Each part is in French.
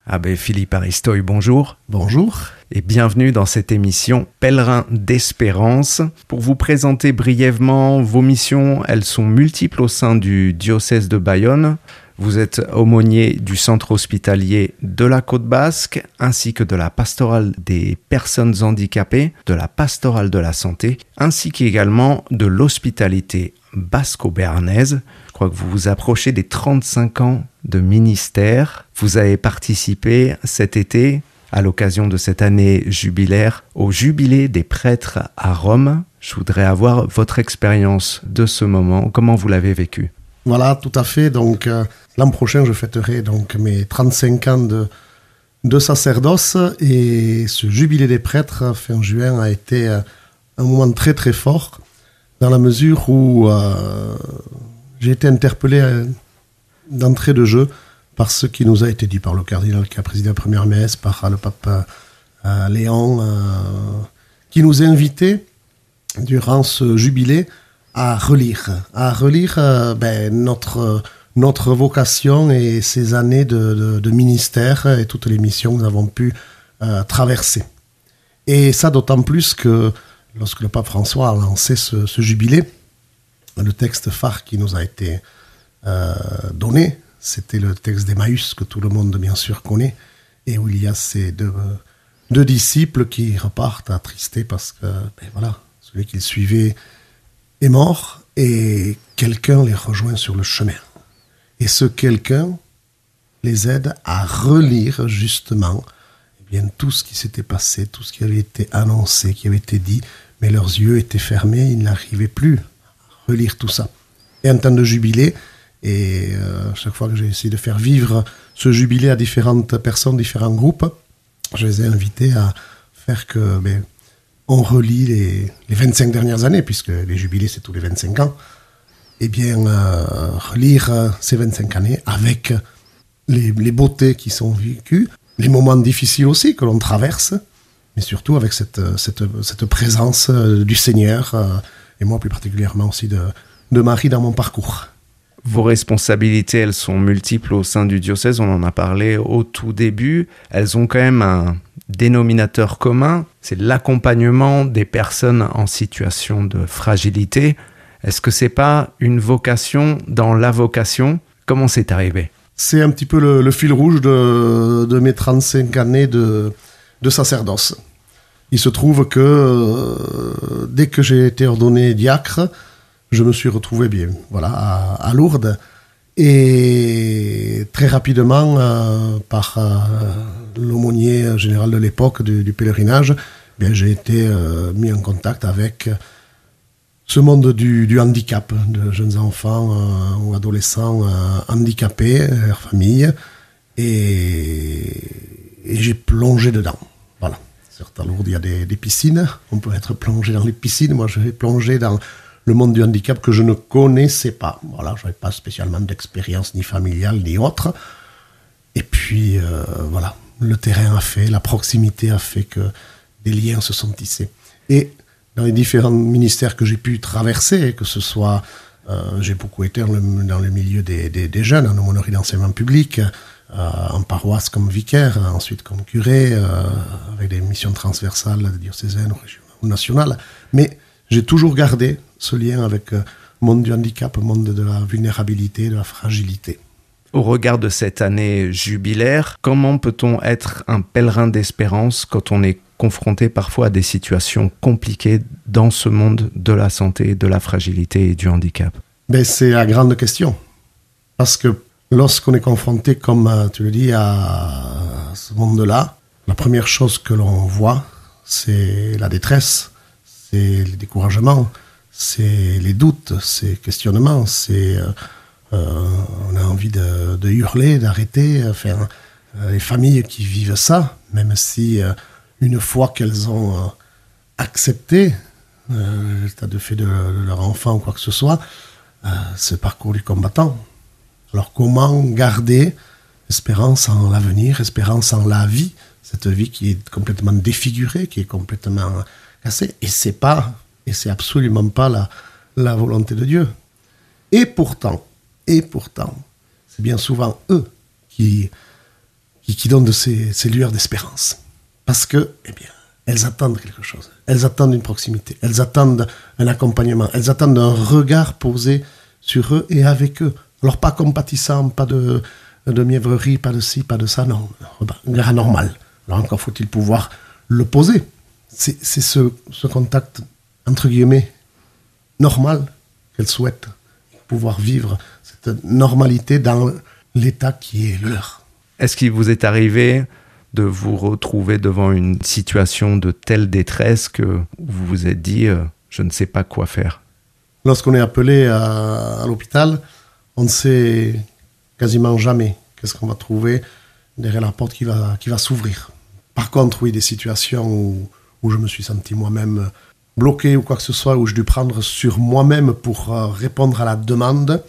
Abbé Philippe Aristoy, bonjour. Bonjour. Et bienvenue dans cette émission Pèlerin d'Espérance. Pour vous présenter brièvement vos missions, elles sont multiples au sein du diocèse de Bayonne. Vous êtes aumônier du centre hospitalier de la Côte Basque, ainsi que de la pastorale des personnes handicapées, de la pastorale de la santé, ainsi qu'également de l'hospitalité basco-béarnaise. Je crois que vous vous approchez des 35 ans de ministère. Vous avez participé cet été, à l'occasion de cette année jubilaire, au Jubilé des prêtres à Rome. Je voudrais avoir votre expérience de ce moment. Comment vous l'avez vécu ? Voilà, tout à fait. Donc, l'an prochain, je fêterai donc mes 35 ans de sacerdoce. Et ce Jubilé des prêtres, fin juin, a été un moment très très fort, dans la mesure où j'ai été interpellé d'entrée de jeu par ce qui nous a été dit par le cardinal qui a présidé la première messe, par le pape Léon, qui nous invitait, durant ce jubilé, à relire notre vocation et ces années de ministère et toutes les missions que nous avons pu traverser. Et ça d'autant plus que lorsque le pape François a lancé ce jubilé, le texte phare qui nous a été donné, c'était le texte d'Emmaüs que tout le monde bien sûr connaît, et où il y a ces deux disciples qui repartent attristés parce que celui qu'ils suivaient est mort et quelqu'un les rejoint sur le chemin. Et ce quelqu'un les aide à relire justement tout ce qui s'était passé, tout ce qui avait été annoncé, qui avait été dit, mais leurs yeux étaient fermés, ils n'arrivaient plus à relire tout ça. Et en temps de jubilé, et chaque fois que j'ai essayé de faire vivre ce jubilé à différentes personnes, différents groupes, je les ai invités à faire que on relit les 25 dernières années, puisque les jubilés c'est tous les 25 ans, relire ces 25 années avec les beautés qui sont vécues, les moments difficiles aussi que l'on traverse, mais surtout avec cette présence du Seigneur, et moi plus particulièrement aussi de Marie dans mon parcours. Vos responsabilités, elles sont multiples au sein du diocèse, on en a parlé au tout début. Elles ont quand même un dénominateur commun, c'est l'accompagnement des personnes en situation de fragilité. Est-ce que c'est pas une vocation dans la vocation ? Comment c'est arrivé ? C'est un petit peu le fil rouge de mes 35 années de sacerdoce. Il se trouve que dès que j'ai été ordonné diacre, je me suis retrouvé à Lourdes. Et très rapidement, par l'aumônier général de l'époque du pèlerinage, j'ai été mis en contact avec ce monde du handicap, de jeunes enfants ou adolescents handicapés, leur famille. Et j'ai plongé dedans. Voilà. Certes, à Lourdes, il y a des piscines. On peut être plongé dans les piscines. Moi, j'ai plongé dans le monde du handicap que je ne connaissais pas. Voilà, je n'avais pas spécialement d'expérience ni familiale ni autre. Et puis, le terrain a fait, la proximité a fait que des liens se sont tissés. Et dans les différents ministères que j'ai pu traverser, que ce soit, j'ai beaucoup été dans le milieu des jeunes, en aumônerie d'enseignement public, en paroisse comme vicaire, ensuite comme curé, avec des missions transversales diocésaines ou nationales. Mais j'ai toujours gardé ce lien avec le monde du handicap, le monde de la vulnérabilité, de la fragilité. Au regard de cette année jubilaire, comment peut-on être un pèlerin d'espérance quand on est confronté parfois à des situations compliquées dans ce monde de la santé, de la fragilité et du handicap ? C'est la grande question. Parce que lorsqu'on est confronté, comme tu le dis, à ce monde-là, la première chose que l'on voit, c'est la détresse, c'est le découragement, c'est les doutes, c'est les questionnements, on a envie de hurler, d'arrêter. Les familles qui vivent ça, même si une fois qu'elles ont accepté l'état de fait de leur enfant ou quoi que ce soit, ce parcours du combattant. Alors comment garder espérance en l'avenir, espérance en la vie, cette vie qui est complètement défigurée, qui est complètement cassée, et c'est absolument pas la volonté de Dieu. Et pourtant, c'est bien souvent eux qui qui donnent de ces lueurs d'espérance. Parce que, eh bien, elles attendent quelque chose. Elles attendent une proximité. Elles attendent un accompagnement. Elles attendent un regard posé sur eux et avec eux. Alors, pas compatissant, pas de mièvrerie, pas de ci, pas de ça, non. Un regard normal. Alors, encore faut-il pouvoir le poser. C'est ce contact, entre guillemets, normal qu'elles souhaitent pouvoir vivre cette normalité dans l'état qui est le leur. Est-ce qu'il vous est arrivé de vous retrouver devant une situation de telle détresse que vous vous êtes dit je ne sais pas quoi faire? Lorsqu'on est appelé à l'hôpital, on ne sait quasiment jamais qu'est-ce qu'on va trouver derrière la porte qui va s'ouvrir. Par contre, oui, des situations où je me suis senti moi-même bloqué ou quoi que ce soit, où je dû prendre sur moi-même pour répondre à la demande.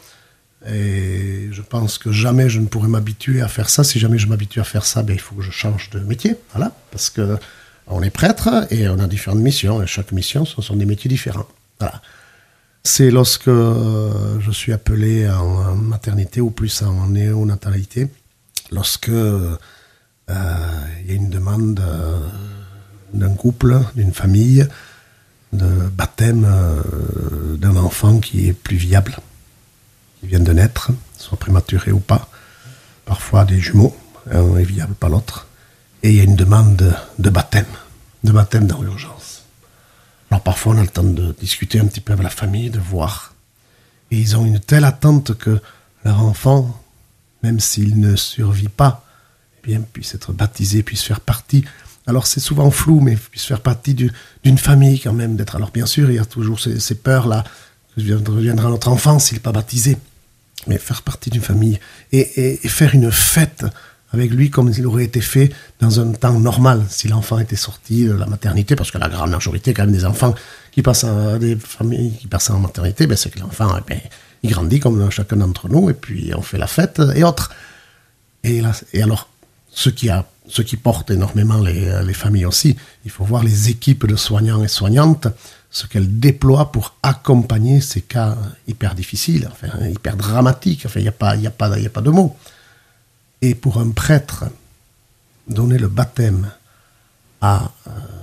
Et je pense que jamais je ne pourrais m'habituer à faire ça. Si jamais je m'habitue à faire ça, il faut que je change de métier. Voilà, parce qu'on est prêtre et on a différentes missions. Et chaque mission, ce sont des métiers différents. Voilà. C'est lorsque je suis appelé en maternité ou plus en néonatalité, lorsque il y a une demande d'un couple, d'une famille, de baptême d'un enfant qui est plus viable, qui vient de naître, soit prématuré ou pas. Parfois des jumeaux, un est viable, pas l'autre. Et il y a une demande de baptême dans l'urgence. Alors parfois on a le temps de discuter un petit peu avec la famille, de voir. Et ils ont une telle attente que leur enfant, même s'il ne survit pas, eh bien, puisse être baptisé, puisse faire partie. Alors c'est souvent flou, mais puisse faire partie d'une famille quand même. Alors bien sûr, il y a toujours ces peurs-là, que deviendra notre enfant s'il n'est pas baptisé. Mais faire partie d'une famille et faire une fête avec lui comme il aurait été fait dans un temps normal, si l'enfant était sorti de la maternité, parce que la grande majorité quand même des enfants qui passent à des familles qui passent en maternité, c'est que l'enfant, il grandit comme chacun d'entre nous, et puis on fait la fête et autres. Et alors, ce qui porte énormément les familles aussi, il faut voir les équipes de soignants et soignantes, ce qu'elles déploient pour accompagner ces cas hyper difficiles, hyper dramatiques. Il n'y a pas de mots. Et pour un prêtre, donner le baptême à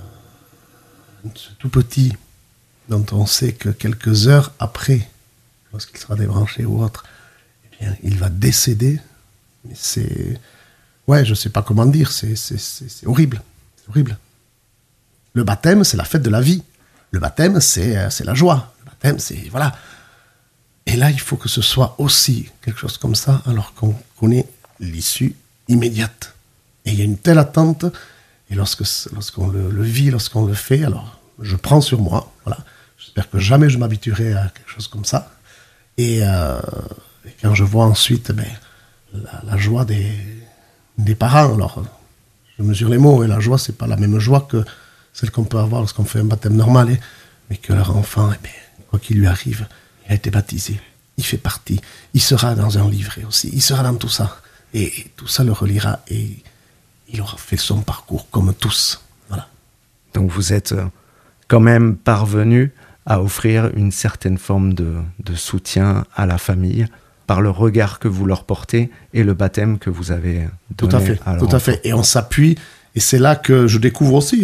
ce tout petit, dont on sait que quelques heures après, lorsqu'il sera débranché ou autre, eh bien, il va décéder. Mais c'est... Ouais, je ne sais pas comment dire, c'est horrible. C'est horrible. Le baptême, c'est la fête de la vie. Le baptême, c'est la joie. Le baptême, c'est... Voilà. Et là, il faut que ce soit aussi quelque chose comme ça, alors qu'on connaît l'issue immédiate. Et il y a une telle attente, et lorsqu'on le vit, lorsqu'on le fait, alors je prends sur moi. Voilà. J'espère que jamais je m'habituerai à quelque chose comme ça. Et quand je vois ensuite la joie des parents, alors je mesure les mots, et la joie, c'est pas la même joie que celle qu'on peut avoir lorsqu'on fait un baptême normal, mais que leur enfant, quoi qu'il lui arrive, il a été baptisé, il fait partie, il sera dans un livret aussi, il sera dans tout ça, et tout ça le reliera, et il aura fait son parcours comme tous. Voilà. Donc vous êtes quand même parvenu à offrir une certaine forme de soutien à la famille par le regard que vous leur portez et le baptême que vous avez donné à leur enfant. Tout à fait. Et on s'appuie, et c'est là que je découvre aussi,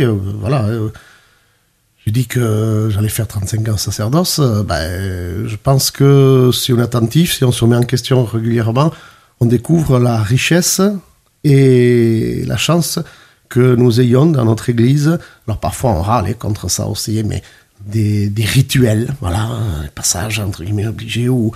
je dis que j'allais faire 35 ans sacerdoce, je pense que si on est attentif, si on se remet en question régulièrement, on découvre la richesse et la chance que nous ayons dans notre église. Alors parfois on râle contre ça aussi, mais des rituels, un passage entre guillemets obligé où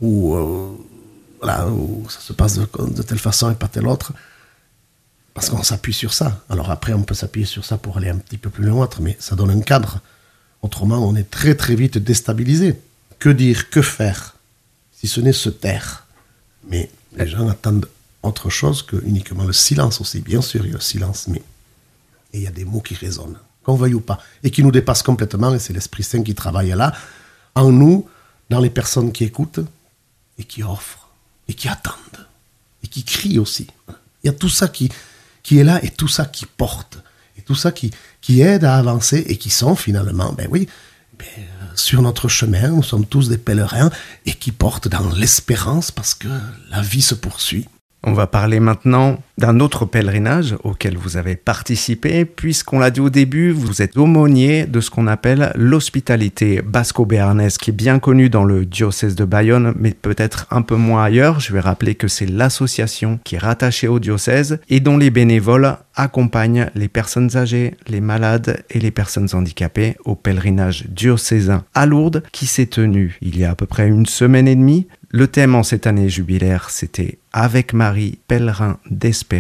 ça se passe de telle façon et pas telle autre, parce qu'on s'appuie sur ça. Alors après, on peut s'appuyer sur ça pour aller un petit peu plus loin, mais ça donne un cadre. Autrement, on est très très vite déstabilisé. Que dire, que faire, si ce n'est se taire? Mais les gens attendent autre chose que uniquement le silence aussi. Bien sûr, il y a le silence, mais il y a des mots qui résonnent, qu'on veuille ou pas, et qui nous dépassent complètement, et c'est l'Esprit Saint qui travaille là, en nous, dans les personnes qui écoutent, et qui offrent, et qui attendent, et qui crient aussi. Il y a tout ça qui est là, et tout ça qui porte, et tout ça qui aide à avancer, et qui sont finalement, sur notre chemin, nous sommes tous des pèlerins, et qui portent dans l'espérance, parce que la vie se poursuit. On va parler maintenant d'un autre pèlerinage auquel vous avez participé, puisqu'on l'a dit au début, vous êtes aumônier de ce qu'on appelle l'hospitalité basco-béarnaise, qui est bien connue dans le diocèse de Bayonne, mais peut-être un peu moins ailleurs. Je vais rappeler que c'est l'association qui est rattachée au diocèse et dont les bénévoles accompagnent les personnes âgées, les malades et les personnes handicapées au pèlerinage diocésain à Lourdes, qui s'est tenu il y a à peu près une semaine et demie. Le thème en cette année jubilaire, c'était « Avec Marie, pèlerin d'espérance ».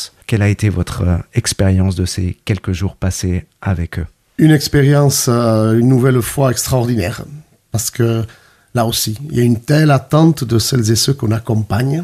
Quelle a été votre expérience de ces quelques jours passés avec eux ? Une expérience, une nouvelle fois extraordinaire. Parce que là aussi, il y a une telle attente de celles et ceux qu'on accompagne.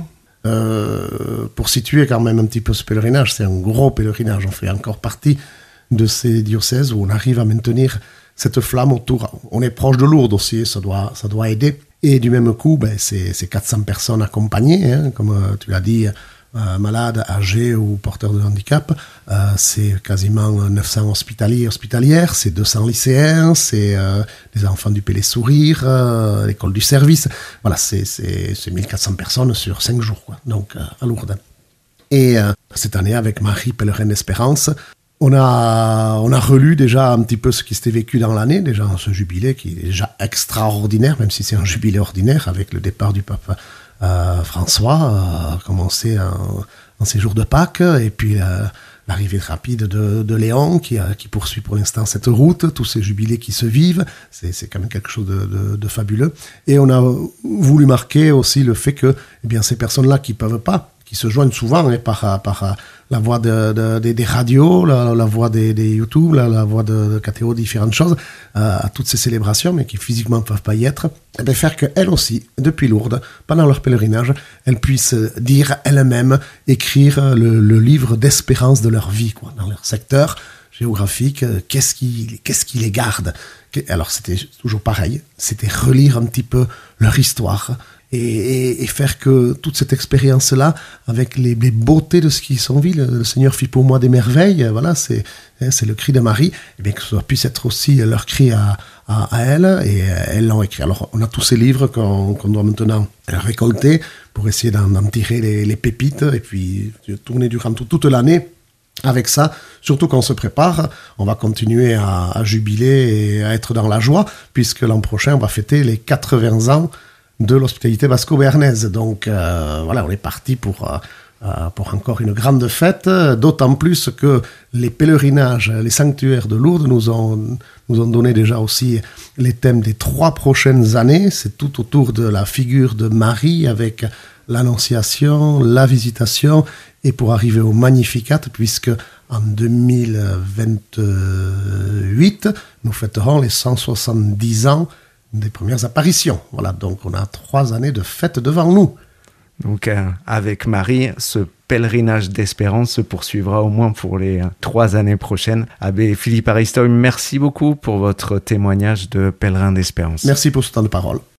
Pour situer quand même un petit peu ce pèlerinage, c'est un gros pèlerinage. On fait encore partie de ces diocèses où on arrive à maintenir cette flamme autour. On est proche de Lourdes aussi, ça doit aider. Et du même coup, c'est 400 personnes accompagnées, comme tu l'as dit, malades, âgés ou porteurs de handicap. C'est quasiment 900 hospitalières, c'est 200 lycéens, c'est les enfants du Pélé Sourire, l'école du service. Voilà, c'est 1400 personnes sur 5 jours, quoi, donc à Lourdes. Et cette année, avec Marie, pèlerin d'espérance, on a relu déjà un petit peu ce qui s'était vécu dans l'année, déjà ce jubilé qui est déjà extraordinaire, même si c'est un jubilé ordinaire, avec le départ du pape François, commencé en ces jours de Pâques, et puis l'arrivée rapide de Léon, qui poursuit pour l'instant cette route, tous ces jubilés qui se vivent, c'est quand même quelque chose de fabuleux. Et on a voulu marquer aussi le fait que ces personnes-là qui peuvent pas, qui se joignent souvent par la voix des radios, la voix des YouTube, la voix de KTO, différentes choses, à toutes ces célébrations, mais qui physiquement ne peuvent pas y être, et bien faire qu'elles aussi, depuis Lourdes, pendant leur pèlerinage, elles puissent dire elles-mêmes, écrire le livre d'espérance de leur vie, quoi, dans leur secteur géographique, qu'est-ce qui les garde. Alors c'était toujours pareil, c'était relire un petit peu leur histoire, et faire que toute cette expérience-là, avec les beautés de ce qui s'en vit, le Seigneur fit pour moi des merveilles, voilà, c'est le cri de Marie, et bien que ça puisse être aussi leur cri à elle, et elles l'ont écrit. Alors on a tous ces livres qu'on doit maintenant récolter pour essayer d'en tirer les pépites, et puis tourner durant toute l'année avec ça, surtout qu'on se prépare, on va continuer à jubiler et à être dans la joie, puisque l'an prochain on va fêter les 80 ans de l'hospitalité basco-béarnaise. Donc voilà, on est parti pour encore une grande fête, d'autant plus que les pèlerinages, les sanctuaires de Lourdes nous ont donné déjà aussi les thèmes des 3 prochaines années. C'est tout autour de la figure de Marie avec l'Annonciation, la Visitation, et pour arriver au Magnificat, puisque en 2028, nous fêterons les 170 ans des premières apparitions. Voilà, donc on a 3 années de fête devant nous. Donc avec Marie, ce pèlerinage d'espérance se poursuivra au moins pour les 3 années prochaines. Abbé Philippe Aristoy, merci beaucoup pour votre témoignage de pèlerin d'espérance. Merci pour ce temps de parole.